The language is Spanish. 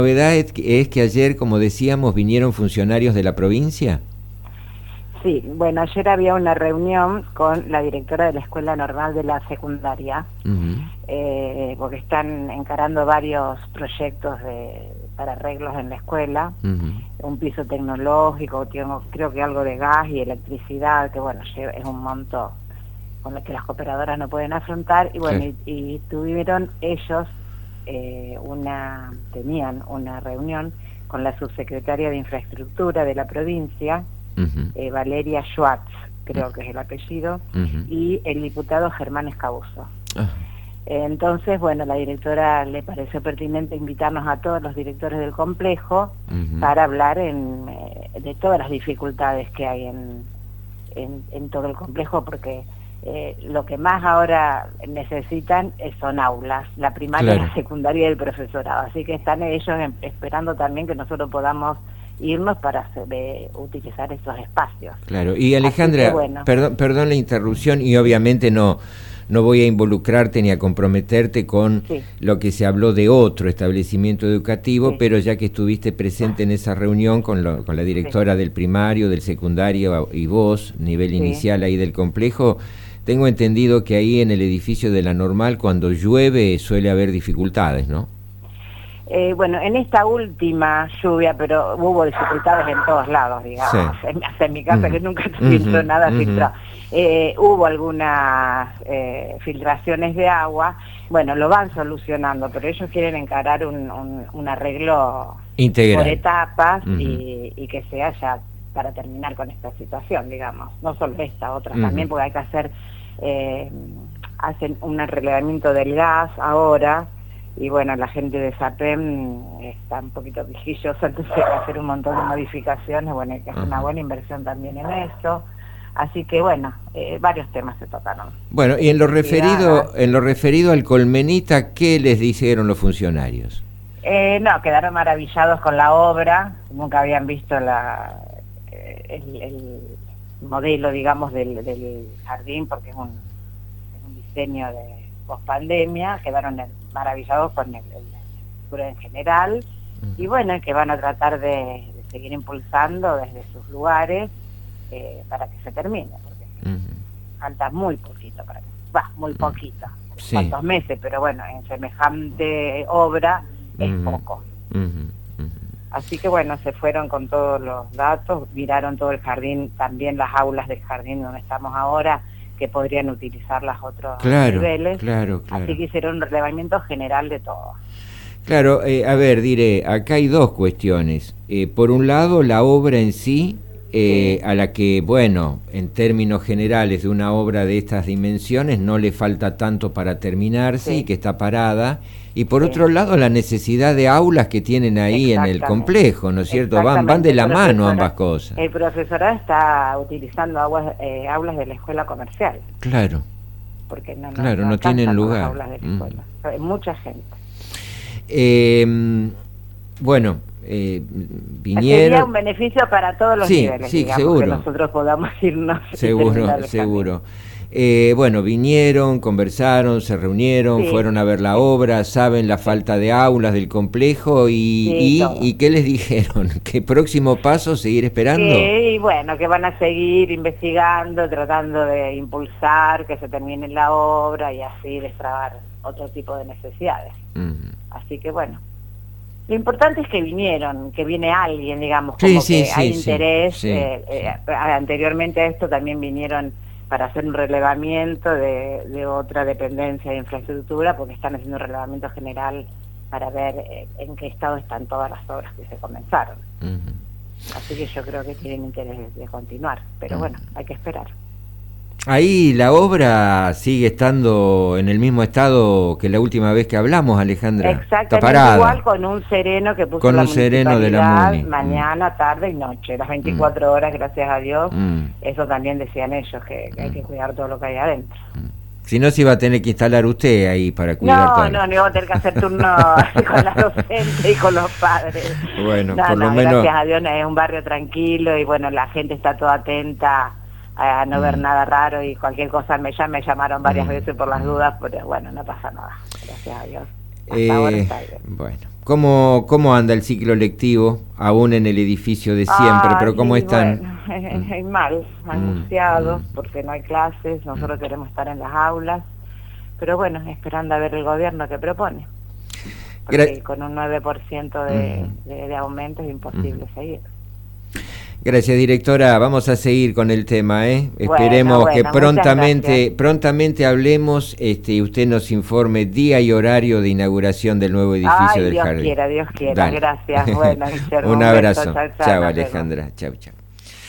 La novedad es que ayer, como decíamos, vinieron funcionarios de la provincia. Sí, bueno, ayer había una reunión con la directora de la Escuela Normal de la Secundaria, porque están encarando varios proyectos para arreglos en la escuela, un piso tecnológico, creo que algo de gas y electricidad, que bueno, es un monto con el que las cooperadoras no pueden afrontar, y bueno, Claro. y tuvieron ellos, tenían una reunión con la subsecretaria de Infraestructura de la provincia, Valeria Schwartz, creo que es el apellido, y el diputado Germán Escabuso. Entonces, bueno, la directora le pareció pertinente invitarnos a todos los directores del complejo para hablar de todas las dificultades que hay en todo el complejo, porque lo que más ahora necesitan son aulas, la primaria, la secundaria y el profesorado. Así que están ellos esperando también que nosotros podamos irnos para utilizar esos espacios. Claro, y Alejandra, bueno, perdón la interrupción, y obviamente no voy a involucrarte ni a comprometerte con lo que se habló de otro establecimiento educativo, pero ya que estuviste presente en esa reunión con la directora del primario, del secundario y vos, nivel inicial ahí del complejo, tengo entendido que ahí en el edificio de la Normal, cuando llueve, suele haber dificultades, ¿no? Bueno, en esta última lluvia, pero hubo dificultades en todos lados, digamos, hasta en mi casa que nunca filtró nada filtrado. Hubo algunas filtraciones de agua, bueno, lo van solucionando, pero ellos quieren encarar un arreglo integral por etapas y que sea ya para terminar con esta situación, digamos, no solo esta, otras también, porque hay que hacer, hacen un relevamiento del gas ahora. Y bueno, la gente de SAPEM está un poquito quisquillosa, entonces hay que hacer un montón de modificaciones, bueno, hay que hacer una buena inversión también en eso. Así que bueno, varios temas se tocaron. Bueno, y en lo referido al Colmenita, ¿qué les dijeron los funcionarios? No, quedaron maravillados con la obra, nunca habían visto el modelo, digamos, del jardín, porque es un diseño de pospandemia, quedaron maravillados con el arquitectura en general, y bueno, que van a tratar de seguir impulsando desde sus lugares para que se termine, porque falta muy poquito para que, muy poquito, cuántos meses, pero bueno, en semejante obra es poco. Así que bueno, se fueron con todos los datos, miraron todo el jardín, también las aulas del jardín donde estamos ahora, que podrían utilizar las otros niveles. Claro. Así que hicieron un relevamiento general de todo. Claro, a ver, diré, acá hay dos cuestiones. Por un lado, la obra en sí, a la que, bueno, en términos generales de una obra de estas dimensiones no le falta tanto para terminarse y que está parada. Y por otro lado, la necesidad de aulas que tienen ahí en el complejo, ¿no es cierto? Van de la mano ambas cosas. El profesorado está utilizando aulas de la escuela comercial. Claro. Porque no tienen lugar. Aulas de la escuela. Hay mucha gente. Bueno, vinieron... Sería un beneficio para todos los niveles, digamos, seguro. Que nosotros podamos irnos. Seguro. Bueno, vinieron, conversaron, se reunieron, fueron a ver la obra, saben la falta de aulas del complejo y ¿qué les dijeron? ¿Qué próximo paso? ¿Seguir esperando? Y bueno, que van a seguir investigando, tratando de impulsar que se termine la obra y así destrabar otro tipo de necesidades. Así que bueno, lo importante es que vinieron, que viene alguien, digamos, como que hay interés. Anteriormente a esto también vinieron para hacer un relevamiento de otra dependencia de infraestructura, porque están haciendo un relevamiento general para ver en qué estado están todas las obras que se comenzaron. Así que yo creo que tienen interés de continuar, pero bueno, hay que esperar. Ahí la obra sigue estando en el mismo estado que la última vez que hablamos, Alejandra. Exactamente igual, con un sereno que puso con la un sereno de la MUNI. Mañana, tarde y noche, las 24 horas, gracias a Dios. Eso también decían ellos, que hay que cuidar todo lo que hay adentro. Si no, se iba a tener que instalar usted ahí para cuidar todo. No iba a tener que hacer turno con la docente y con los padres. Bueno, por lo menos... Gracias a Dios es un barrio tranquilo y bueno, la gente está toda atenta a no ver nada raro y cualquier cosa me llamaron varias veces por las dudas, pero bueno, no pasa nada, gracias a Dios. Hasta ahora está bien. Bueno. ¿Cómo anda el ciclo lectivo, aún en el edificio de siempre? Pero ¿cómo están? Bueno, mal, angustiados, porque no hay clases, nosotros queremos estar en las aulas, pero bueno, esperando a ver el gobierno que propone. Porque con un 9% de aumento es imposible seguir. Gracias, directora. Vamos a seguir con el tema, Esperemos que prontamente hablemos y usted nos informe día y horario de inauguración del nuevo edificio del jardín. Dios quiera. Dale. Gracias. Bueno, un abrazo. Chao, Alejandra. Chao.